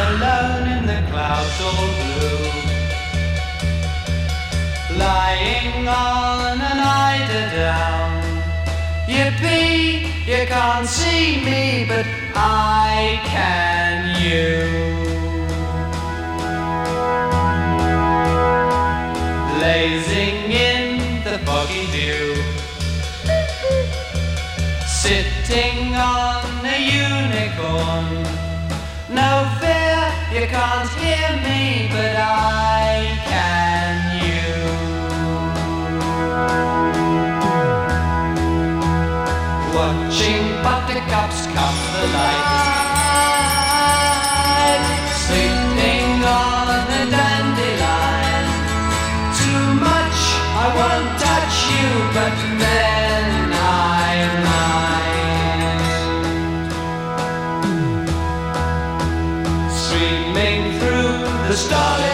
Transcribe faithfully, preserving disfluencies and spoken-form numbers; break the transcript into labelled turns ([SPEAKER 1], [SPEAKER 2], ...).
[SPEAKER 1] alone in the clouds all blue, lying on an eider down. Yippee, you can't see me, but I can you. Blazing in the foggy dew, sitting on a unicorn. No fear, you can't hear me, but I can you. Watching buttercups come the light, sleeping on a dandelion. Too much, I won't touch you, but then I might. Streaming through the starlit